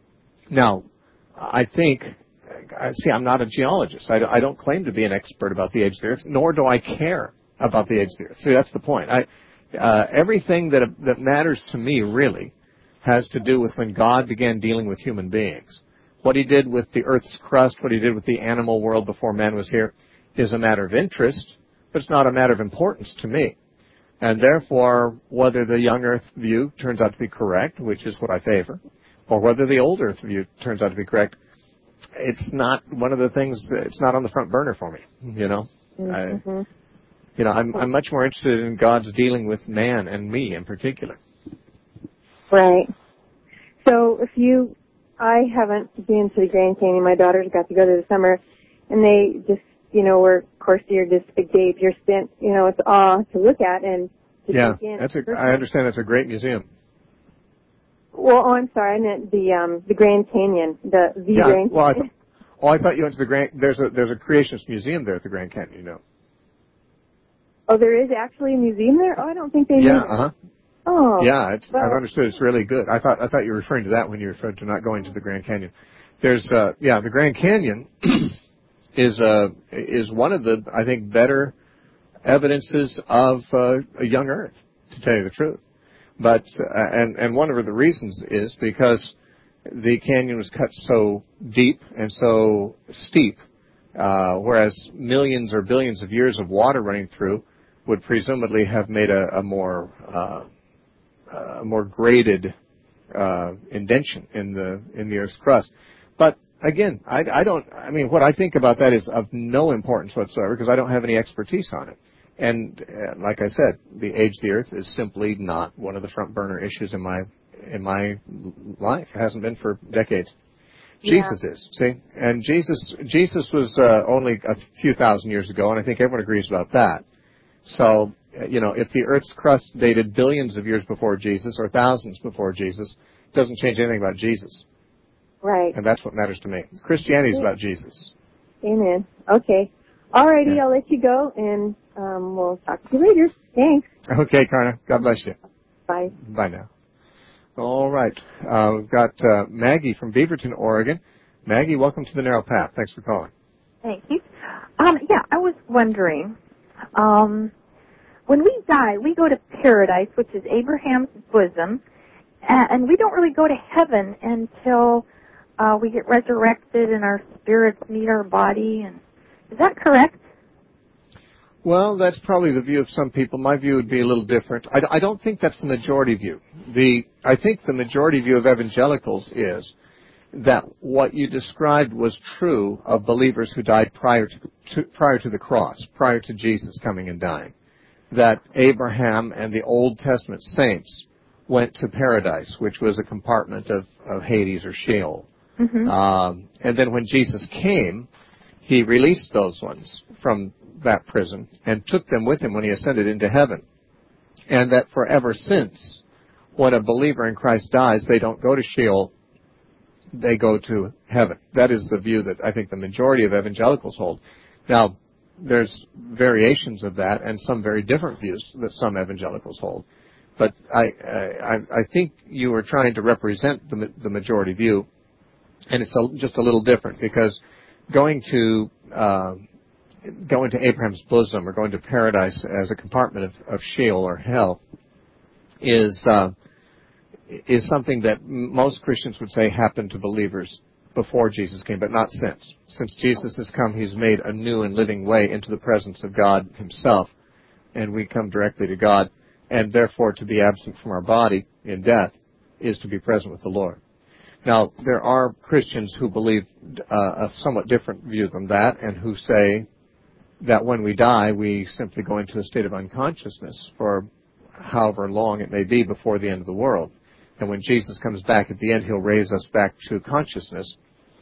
now, I think, see, I'm not a geologist. I, I don't claim to be an expert about the age of the Earth, nor do I care about the age of the Earth. See, that's the point. I, uh, everything that that matters to me really has to do with when God began dealing with human beings. What he did with the Earth's crust, what he did with the animal world before man was here, is a matter of interest, but it's not a matter of importance to me. And therefore, whether the young Earth view turns out to be correct, which is what I favor, or whether the old Earth view turns out to be correct, it's not one of the things, it's not on the front burner for me, you know. Mm-hmm. I, You know, I'm, I'm much more interested in God's dealing with man and me in particular. Right. So if you, I haven't been to the Grand Canyon. My daughters got to go there this summer, and they just, you know, were, of course, you're just big Dave. You're spent, you know, it's awe to look at and to yeah, take in. that's a, I understand that's a great museum. Well, oh, I'm sorry, I meant the um, the Grand Canyon, the the yeah, Grand well, Canyon. I, oh, I thought you went to the Grand. There's a there's a creationist museum there at the Grand Canyon, you know. Oh, there is actually a museum there? Oh, I don't think they yeah, knew. Yeah, uh-huh. Oh. Yeah, it's, well, I've understood it's really good. I thought I thought you were referring to that when you referred to not going to the Grand Canyon. There's, uh, yeah, the Grand Canyon is uh, is one of the, I think, better evidences of uh, a young Earth, to tell you the truth. But, uh, and, and one of the reasons is because the canyon was cut so deep and so steep, uh, whereas millions or billions of years of water running through would presumably have made a, a more uh, a more graded uh, indention in the in the Earth's crust. But again, I, I don't. I mean, what I think about that is of no importance whatsoever because I don't have any expertise on it. And uh, like I said, the age of the Earth is simply not one of the front burner issues in my in my life. It hasn't been for decades. Yeah. Jesus is, see, and Jesus Jesus was uh, only a few thousand years ago, and I think everyone agrees about that. So, you know, if the Earth's crust dated billions of years before Jesus or thousands before Jesus, it doesn't change anything about Jesus. Right. And that's what matters to me. Christianity is about Jesus. Amen. Okay. All righty, Yeah. I'll let you go, and um, we'll talk to you later. Thanks. Okay, Karna. God bless you. Bye. Bye now. All right. Uh, we've got uh, Maggie from Beaverton, Oregon. Maggie, welcome to the Narrow Path. Thanks for calling. Thank you. Um, yeah, I was wondering, um, when we die, we go to paradise, which is Abraham's bosom, and we don't really go to heaven until uh, we get resurrected and our spirits meet our body. And is that correct? Well, that's probably the view of some people. My view would be a little different. I, I don't think that's the majority view. The I think the majority view of evangelicals is that what you described was true of believers who died prior to, to prior to the cross, prior to Jesus coming and dying. That Abraham and the Old Testament saints went to paradise, which was a compartment of, of Hades or Sheol. Mm-hmm. Um, and then when Jesus came, he released those ones from that prison and took them with him when he ascended into heaven. And that forever since, when a believer in Christ dies, they don't go to Sheol, they go to heaven. That is the view that I think the majority of evangelicals hold. Now, there's variations of that and some very different views that some evangelicals hold. But I, I, I think you were trying to represent the, the majority view, and it's a, just a little different, because going to uh, going to Abraham's bosom or going to paradise as a compartment of, of Sheol or hell is uh, is something that most Christians would say happened to believers before Jesus came, but not since. Since Jesus has come, he's made a new and living way into the presence of God himself, and we come directly to God. And therefore, to be absent from our body in death is to be present with the Lord. Now, there are Christians who believe uh, a somewhat different view than that, and who say that when we die, we simply go into a state of unconsciousness for however long it may be before the end of the world. And when Jesus comes back at the end, he'll raise us back to consciousness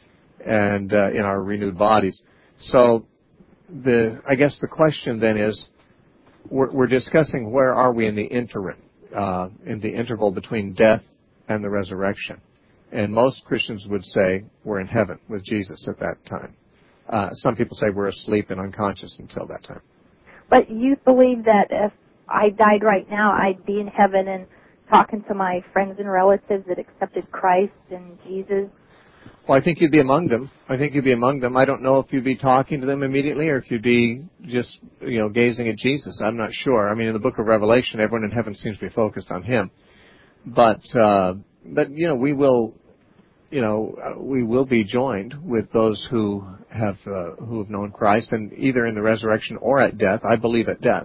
and uh, in our renewed bodies. So, the I guess the question then is, We're, we're discussing where are we in the interim, uh, in the interval between death and the resurrection. And most Christians would say we're in heaven with Jesus at that time. Uh, some people say we're asleep and unconscious until that time. But you believe that if I died right now, I'd be in heaven and talking to my friends and relatives that accepted Christ and Jesus? Well, I think you'd be among them. I think you'd be among them. I don't know if you'd be talking to them immediately or if you'd be just, you know, gazing at Jesus. I'm not sure. I mean, in the book of Revelation, everyone in heaven seems to be focused on him. But, uh, but you know, we will, you know, uh, we will be joined with those who have, uh, who have known Christ, and either in the resurrection or at death. I believe at death.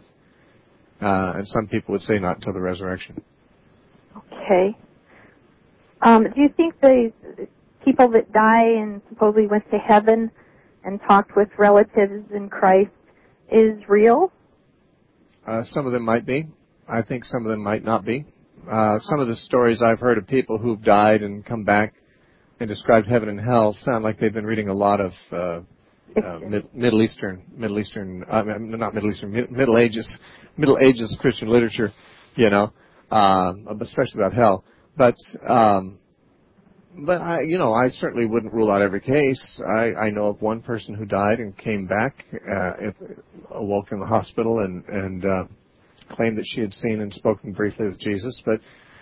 Uh, and some people would say not until the resurrection. Okay. Um, do you think the people that die and supposedly went to heaven and talked with relatives in Christ is real? Uh, some of them might be. I think some of them might not be. Uh, some of the stories I've heard of people who've died and come back and described heaven and hell sound like they've been reading a lot of uh, uh, mid- Middle Eastern, Middle Eastern, uh, not Middle Eastern, mid- Middle Ages, Middle Ages Christian literature, you know, uh, especially about hell. But um, But, I, you know, I certainly wouldn't rule out every case. I, I know of one person who died and came back, uh, if, awoke in the hospital and, and uh, claimed that she had seen and spoken briefly with Jesus. But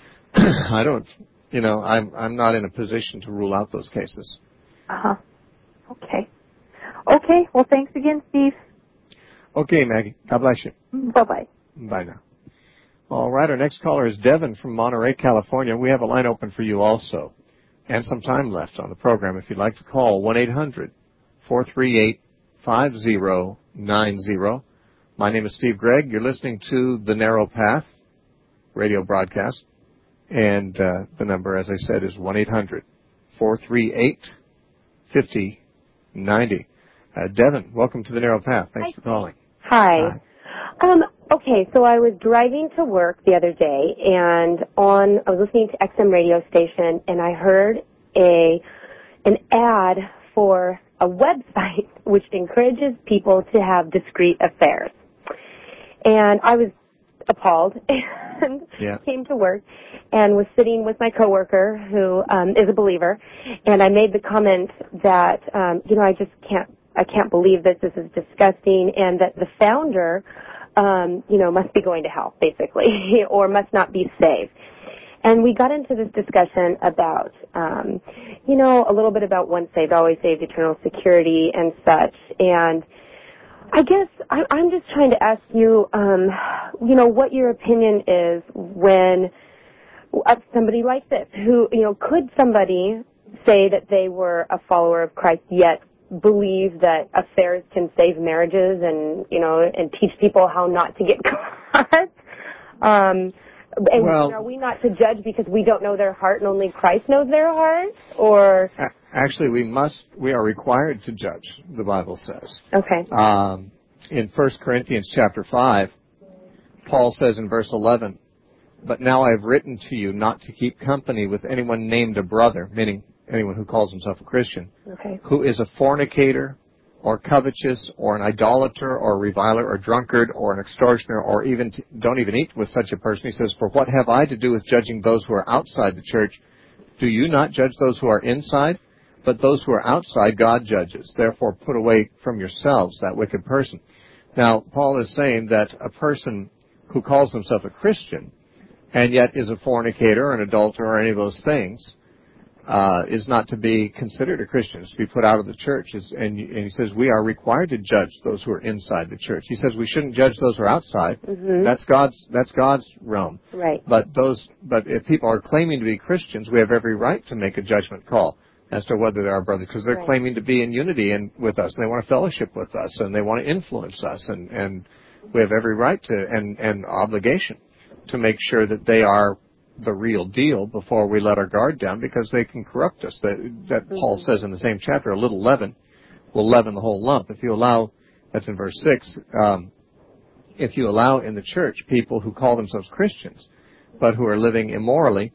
I don't, you know, I'm, I'm not in a position to rule out those cases. Uh-huh. Okay. Okay. Well, thanks again, Steve. Okay, Maggie. God bless you. Bye-bye. Bye now. All right. Our next caller is Devin from Monterey, California. We have a line open for you also, and some time left on the program. If you'd like to call, one eight hundred, four three eight, five zero nine zero. My name is Steve Gregg. You're listening to The Narrow Path radio broadcast. And uh, the number, as I said, is one eight hundred, four three eight, five zero nine zero. Uh, Devin, welcome to The Narrow Path. Thanks Hi. for calling. Hi. Hi. Um, okay, so I was driving to work the other day, and on I was listening to X M radio station, and I heard a an ad for a website which encourages people to have discreet affairs. And I was appalled and yeah. came to work and was sitting with my coworker who um, is a believer, and I made the comment that um, you know I just can't I can't believe this. This is disgusting, and that the founder, um, you know, must be going to hell, basically, or must not be saved. And we got into this discussion about, um, you know, a little bit about once saved, always saved, eternal security, and such. And I guess I, I'm just trying to ask you, um, you know, what your opinion is when of somebody like this, who, you know, could somebody say that they were a follower of Christ yet believe that affairs can save marriages and, you know, and teach people how not to get caught? Um, and well, are we not to judge because we don't know their heart and only Christ knows their heart? Or actually, we must, we are required to judge, the Bible says. Okay. Um, in First Corinthians chapter five, Paul says in verse eleven, "But now I have written to you not to keep company with anyone named a brother," meaning anyone who calls himself a Christian, okay. "who is a fornicator, or covetous or an idolater or a reviler or drunkard or an extortioner or even t- don't even eat with such a person. He says, for what have I to do with judging those who are outside the church? Do you not judge those who are inside? But those who are outside, God judges. Therefore, put away from yourselves that wicked person. Now, Paul is saying that a person who calls himself a Christian and yet is a fornicator or an adulterer or any of those things uh, is not to be considered a Christian. It's to be put out of the church. It's, and, and he says we are required to judge those who are inside the church. He says we shouldn't judge those who are outside. Mm-hmm. That's God's that's God's realm. Right. But those but if people are claiming to be Christians, we have every right to make a judgment call as to whether they're our brothers, because they're right. claiming to be in unity and with us, and they want to fellowship with us, and they want to influence us, and, and we have every right to and, and obligation to make sure that they are the real deal before we let our guard down, because they can corrupt us. That, that mm-hmm. Paul says in the same chapter, a little leaven will leaven the whole lump. If you allow, that's in verse six, um, if you allow in the church people who call themselves Christians, but who are living immorally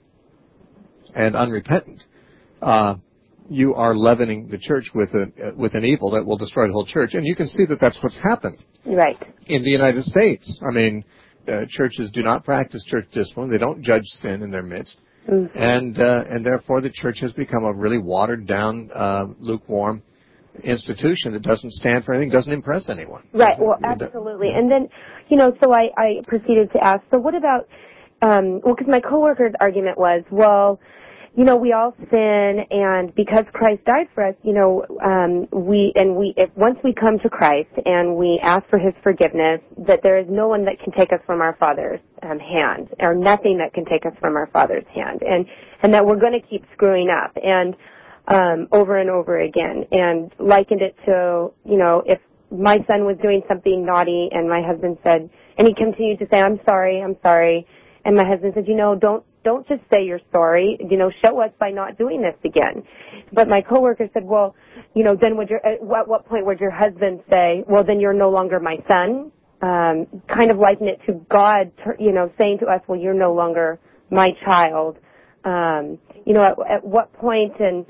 and unrepentant, uh, you are leavening the church with a, uh, with an evil that will destroy the whole church. And you can see that that's what's happened. Right. In the United States. I mean, uh, churches do not practice church discipline. They don't judge sin in their midst. Mm-hmm. And uh, and therefore the church has become a really watered down, uh, lukewarm institution that doesn't stand for anything, doesn't impress anyone. Right. Well, absolutely. And then, you know, so I, I proceeded to ask, so what about, um, well, because my coworker's argument was, well, you know, we all sin, and because Christ died for us, you know, um, we and we if once we come to Christ and we ask for His forgiveness, that there is no one that can take us from our Father's um, hand, or nothing that can take us from our Father's hand, and and that we're going to keep screwing up, and um, over and over again, and likened it to, you know, if my son was doing something naughty, and my husband said, and he continued to say, "I'm sorry, I'm sorry," and my husband said, "You know, don't." Don't just say you're sorry, you know, show us by not doing this again. But my coworker said, well, you know, then would your, at what point would your husband say, well, then you're no longer my son? Um, kind of liken it to God, you know, saying to us, well, you're no longer my child. Um, you know, at, at what point, and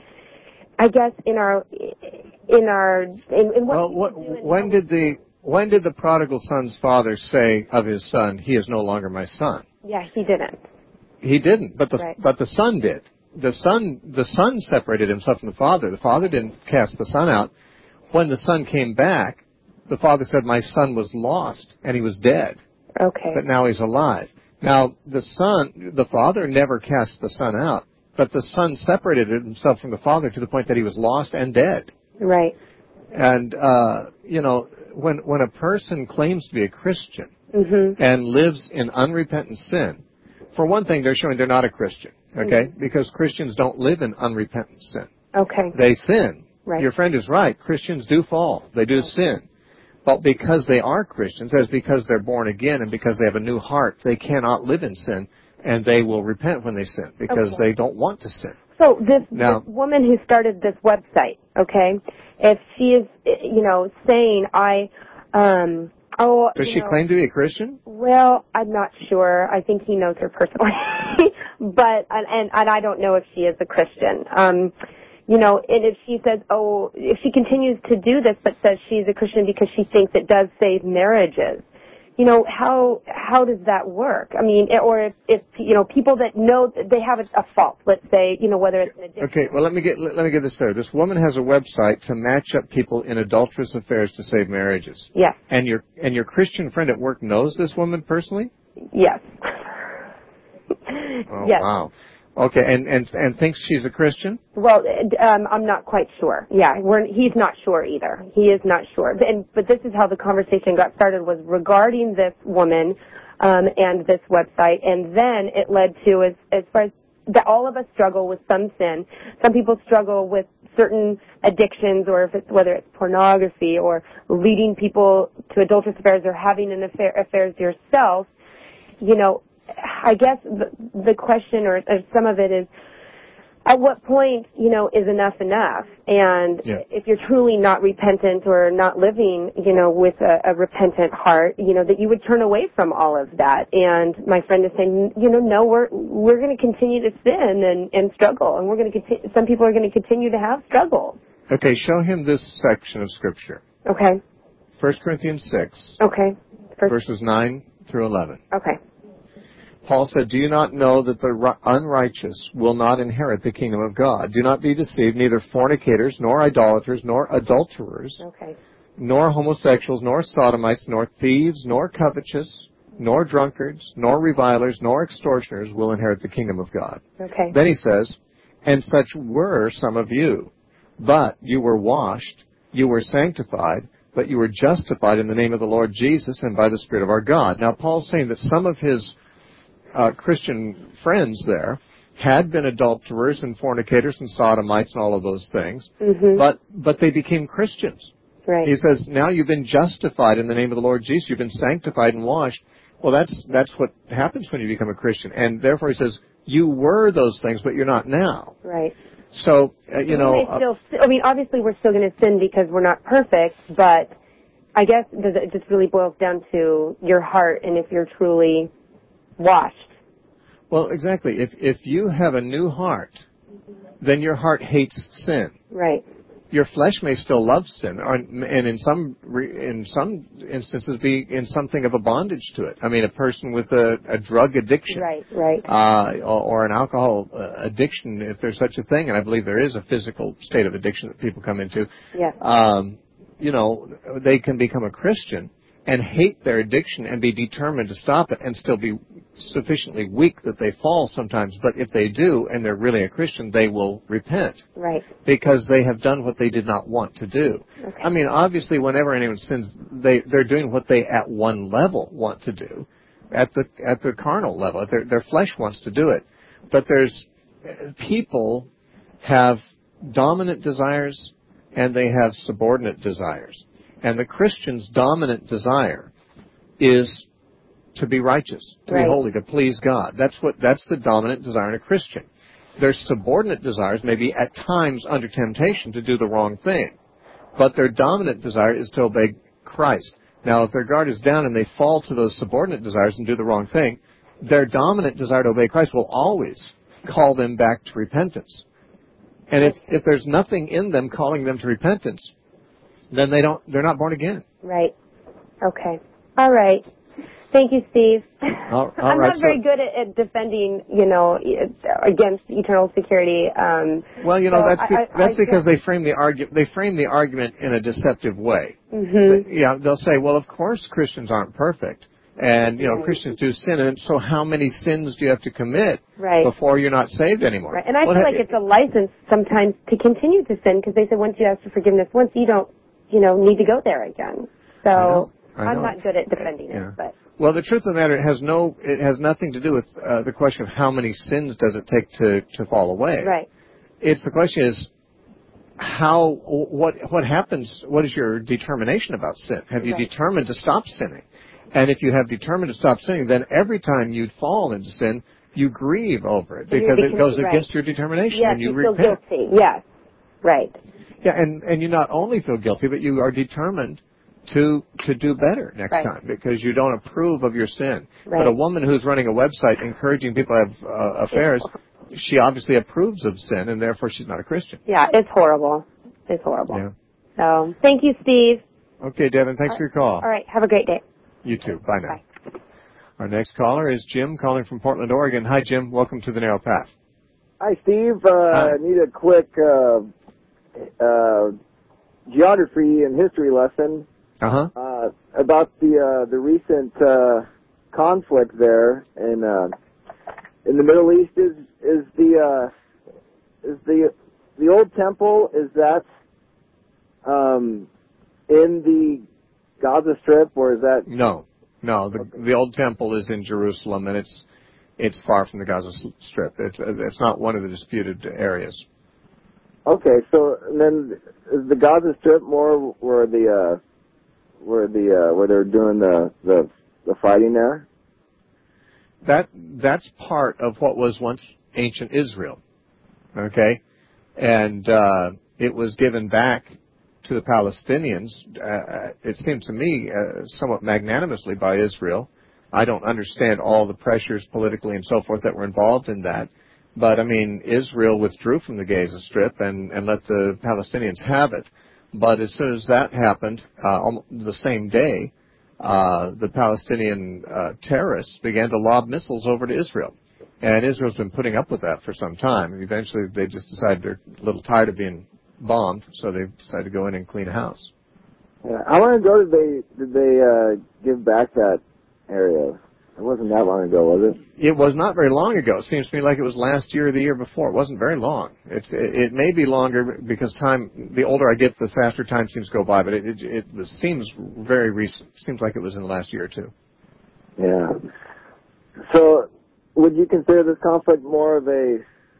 I guess in our, in our, in, in what, well, what when did the, when did the prodigal son's father say of his son, he is no longer my son? Yeah, he didn't. He didn't, but the right. but the son did. The son the son separated himself from the father. The father didn't cast the son out. When the son came back, the father said, "My son was lost and he was dead, okay, but now he's alive." Now the son, the father never cast the son out, but the son separated himself from the father to the point that he was lost and dead. Right. And uh, you know, when when a person claims to be a Christian mm-hmm. and lives in unrepentant sin, for one thing, they're showing they're not a Christian, okay? Mm-hmm. Because Christians don't live in unrepentant sin. Okay. They sin. Right. Your friend is right. Christians do fall. They do sin. But because they are Christians, that's because they're born again and because they have a new heart, they cannot live in sin, and they will repent when they sin because okay. they don't want to sin. So this, now, this woman who started this website, okay, if she is, you know, saying, I... um Oh, Does she know, claim to be a Christian? Well, I'm not sure. I think he knows her personally, but and, and and I don't know if she is a Christian. Um, you know, and if she says, oh, if she continues to do this, but says she's a Christian because she thinks it does save marriages, you know, how how does that work? I mean, or if, if you know, people that know they have a, a fault, let's say, you know, whether it's an addiction. Okay, well, let me get let, let me get this fair. This woman has a website to match up people in adulterous affairs to save marriages. Yes. And your and your Christian friend at work knows this woman personally? Yes. Oh, yes. Wow. Okay, and, and and thinks she's a Christian? Well, um, I'm not quite sure. Yeah, we're, he's not sure either. He is not sure. And, but this is how the conversation got started, was regarding this woman um, and this website, and then it led to, as, as far as that all of us struggle with some sin. Some people struggle with certain addictions, or if it's, whether it's pornography or leading people to adulterous affairs or having an affair, affairs yourself. You know, I guess the, the question, or, or some of it is, at what point, you know, is enough enough? And yeah. if you're truly not repentant or not living, you know, with a, a repentant heart, you know, that you would turn away from all of that. And my friend is saying, you know, no, we're we're going to continue to sin and, and struggle, and we're going to continue. Some people are going to continue to have struggles. Okay, show him this section of Scripture. Okay. First Corinthians six, Okay. First. verses nine through eleven. Okay. Paul said, "Do you not know that the unrighteous will not inherit the kingdom of God? Do not be deceived, neither fornicators, nor idolaters, nor adulterers, Okay. nor homosexuals, nor sodomites, nor thieves, nor covetous, nor drunkards, nor revilers, nor extortioners will inherit the kingdom of God." Okay. Then he says, "And such were some of you, but you were washed, you were sanctified, but you were justified in the name of the Lord Jesus and by the Spirit of our God." Now, Paul's saying that some of his uh, Christian friends there had been adulterers and fornicators and sodomites and all of those things, Mm-hmm. but but they became Christians. Right. He says, now you've been justified in the name of the Lord Jesus. You've been sanctified and washed. Well, that's that's what happens when you become a Christian. And therefore, he says, you were those things, but you're not now. Right. So, uh, you know... Uh, still, I mean, obviously we're still going to sin because we're not perfect, but I guess it just really boils down to your heart and if you're truly washed. Well, exactly. If if you have a new heart, then your heart hates sin. Right. Your flesh may still love sin, or, and in some in some instances be in something of a bondage to it. I mean, a person with a, a drug addiction, right, right, uh, or, or an alcohol uh, addiction, if there's such a thing, and I believe there is a physical state of addiction that people come into. Yeah. Um, you know, they can become a Christian and hate their addiction and be determined to stop it and still be sufficiently weak that they fall sometimes. But if they do and they're really a Christian, they will repent. Right. Because they have done what they did not want to do. Okay. I mean, obviously, whenever anyone sins, they, they're doing what they at one level want to do, at the at the carnal level. Their, their flesh wants to do it. But there's people have dominant desires and they have subordinate desires. And the Christian's dominant desire is to be righteous, to right. be holy, to please God. That's what that's the dominant desire in a Christian. Their subordinate desires may be at times under temptation to do the wrong thing, but their dominant desire is to obey Christ. Now, if their guard is down and they fall to those subordinate desires and do the wrong thing, their dominant desire to obey Christ will always call them back to repentance. And if, if there's nothing in them calling them to repentance, then they don't, they're not born again. Right. Okay. All right. Thank you, Steve. All, all I'm right, not very so, good at, at defending, you know, against eternal security. Um, well, you know, so that's be, I, I, that's I because they frame the argument they frame the argument in a deceptive way. Mm-hmm. Yeah, they'll say, well, of course Christians aren't perfect, and you know, right. Christians do sin, and so how many sins do you have to commit right. before you're not saved anymore? Right. And I well, feel like it, it's a license sometimes to continue to sin because they say once you ask for forgiveness, once you don't, you know, need to go there again. So I know, I know. I'm not good at defending yeah. it, but. Well, the truth of the matter, it has no, it has nothing to do with uh, the question of how many sins does it take to, to fall away. Right. It's the question is how, what, what happens, what is your determination about sin? Have you right. determined to stop sinning? And if you have determined to stop sinning, then every time you fall into sin, you grieve over it because it goes right. against your determination yes, and you, you repent. feel guilty. Yes. Right. Yeah, and, and you not only feel guilty, but you are determined to to do better next right. time because you don't approve of your sin. Right. But a woman who's running a website encouraging people to have uh, affairs, she obviously approves of sin, and therefore she's not a Christian. Yeah, it's horrible. It's horrible. Yeah. So, thank you, Steve. Okay, Devin, thanks for your call. All right, have a great day. You too. Bye now. Bye. Our next caller is Jim calling from Portland, Oregon. Hi, Jim. Welcome to the Narrow Path. Hi, Steve. Uh, Hi. I need a quick uh, uh, geography and history lesson. Uh-huh. Uh, about the uh, the recent uh, conflict there in uh, in the Middle East. Is is the uh, is the the old temple, is that um, in the Gaza Strip, or is that No, no. The okay. the old temple is in Jerusalem, and it's it's far from the Gaza Strip. It's it's not one of the disputed areas. Okay, so then is the Gaza Strip more where the uh, where the uh, where they're doing the, the the fighting there? That that's part of what was once ancient Israel, okay, and uh, it was given back to the Palestinians. Uh, it seemed to me uh, somewhat magnanimously by Israel. I don't understand all the pressures politically and so forth that were involved in that, but I mean Israel withdrew from the Gaza Strip and and let the Palestinians have it. But as soon as that happened, uh, the same day, uh, the Palestinian uh, terrorists began to lob missiles over to Israel. And Israel's been putting up with that for some time. And eventually they just decided they're a little tired of being bombed, so they decided to go in and clean house. Yeah. How long ago did they did they uh, give back that area? It wasn't that long ago, was it? It was not very long ago. It seems to me like it was last year or the year before. It wasn't very long. It's, it, it may be longer because time, the older I get, the faster time seems to go by, but it, it, it was, seems very recent. It seems like it was in the last year or two. Yeah. So, would you consider this conflict more of a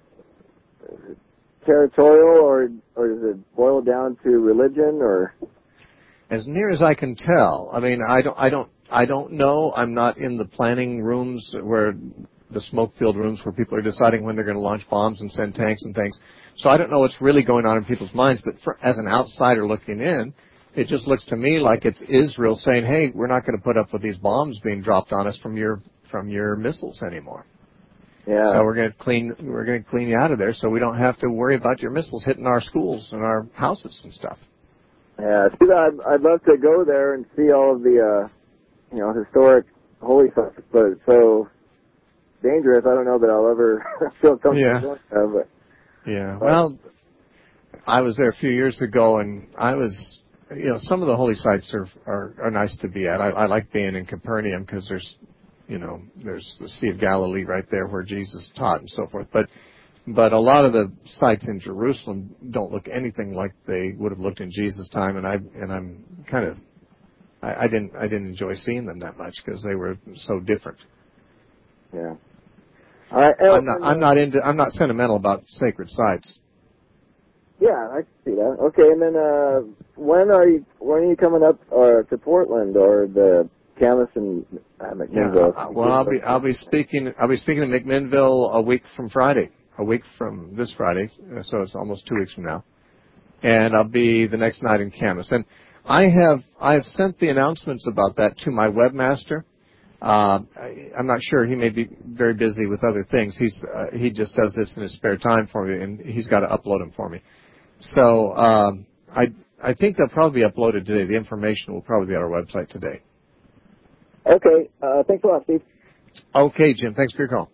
territorial, or or does it boil down to religion, or? As near as I can tell, I mean, I don't, I don't, I don't know. I'm not in the planning rooms where the smoke-filled rooms where people are deciding when they're going to launch bombs and send tanks and things. So I don't know what's really going on in people's minds. But for, as an outsider looking in, it just looks to me like it's Israel saying, "Hey, we're not going to put up with these bombs being dropped on us from your from your missiles anymore. Yeah. So we're going to clean we're going to clean you out of there, so we don't have to worry about your missiles hitting our schools and our houses and stuff." Yeah, see, I'd, I'd love to go there and see all of the, uh, you know, historic holy sites, but it's so dangerous. I don't know that I'll ever feel comfortable yeah. doing that. But, yeah. But, well, I was there a few years ago, and I was, you know, some of the holy sites are are, are nice to be at. I, I like being in Capernaum because there's, you know, there's the Sea of Galilee right there where Jesus taught and so forth. But But a lot of the sites in Jerusalem don't look anything like they would have looked in Jesus' time, and I and I'm kind of I, I didn't I didn't enjoy seeing them that much because they were so different. Yeah. All right. I'm not I'm not into I'm not sentimental about sacred sites. Yeah, I can see that. Okay, and then uh, when are you when are you coming up uh, to Portland or the Camas and uh, McMinnville? Yeah, well, I'll be I'll be speaking I'll be speaking in McMinnville a week from Friday. A week from this Friday, so it's almost two weeks from now, and I'll be the next night in Camas. And I have I have sent the announcements about that to my webmaster. Uh, I, I'm not sure, he may be very busy with other things. He's uh, he just does this in his spare time for me, and he's got to upload them for me. So um, I I think they'll probably be uploaded today. The information will probably be on our website today. Okay, uh, thanks a lot, Steve. Okay, Jim. Thanks for your call.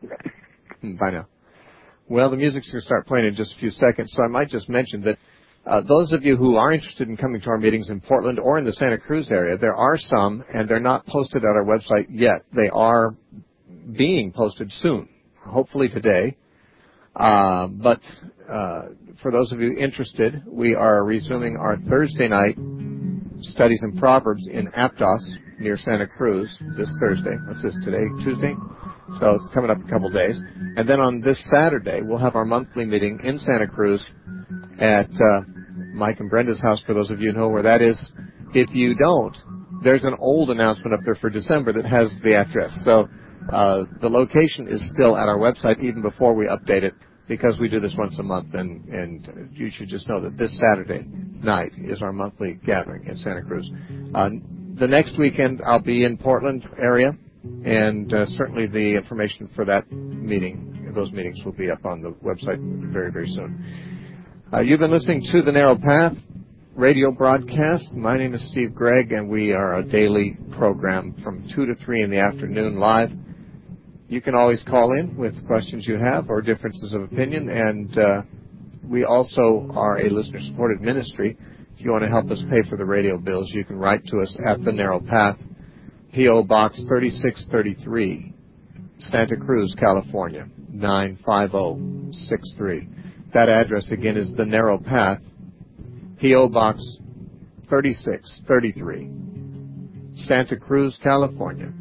Bye now. Well, the music's going to start playing in just a few seconds, so I might just mention that uh, those of you who are interested in coming to our meetings in Portland or in the Santa Cruz area, there are some, and they're not posted at our website yet. They are being posted soon, hopefully today. Uh, but uh, for those of you interested, we are resuming our Thursday night studies in Proverbs in Aptos near Santa Cruz this Thursday. What's this, today? Tuesday? So it's coming up in a couple of days. And then on this Saturday, we'll have our monthly meeting in Santa Cruz at uh, Mike and Brenda's house, for those of you who know where that is. If you don't, there's an old announcement up there for December that has the address. So uh, the location is still at our website even before we update it, because we do this once a month, and, and you should just know that this Saturday night is our monthly gathering in Santa Cruz. Uh, the next weekend, I'll be in Portland area. And uh, certainly the information for that meeting, those meetings will be up on the website very, very soon. Uh, you've been listening to The Narrow Path radio broadcast. My name is Steve Gregg, and we are a daily program from two to three in the afternoon live. You can always call in with questions you have or differences of opinion, and uh, we also are a listener-supported ministry. If you want to help us pay for the radio bills, you can write to us at The Narrow Path, P O. Box thirty-six thirty-three, Santa Cruz, California, nine five zero six three. That address again is The Narrow Path, P O. Box thirty-six thirty-three, Santa Cruz, California,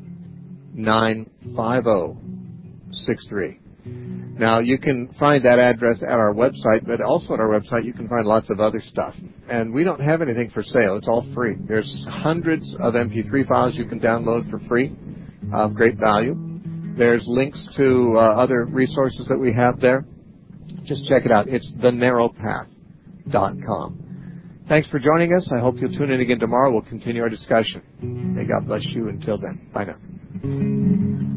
nine five zero six three. Now, you can find that address at our website, but also at our website you can find lots of other stuff. And we don't have anything for sale. It's all free. There's hundreds of M P three files you can download for free of great value. There's links to uh, other resources that we have there. Just check it out. It's the narrow path dot com. Thanks for joining us. I hope you'll tune in again tomorrow. We'll continue our discussion. May God bless you until then. Bye now.